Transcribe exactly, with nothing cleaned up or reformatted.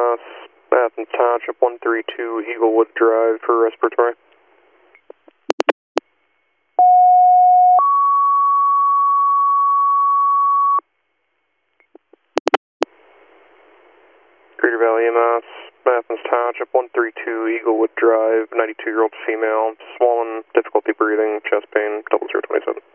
M S, Athens Township, one three two Eaglewood Drive for respiratory. Crater Valley M S, Athens Township, one three two Eaglewood Drive, ninety-two-year-old female, swollen, difficulty breathing, chest pain, double zero twenty-seven.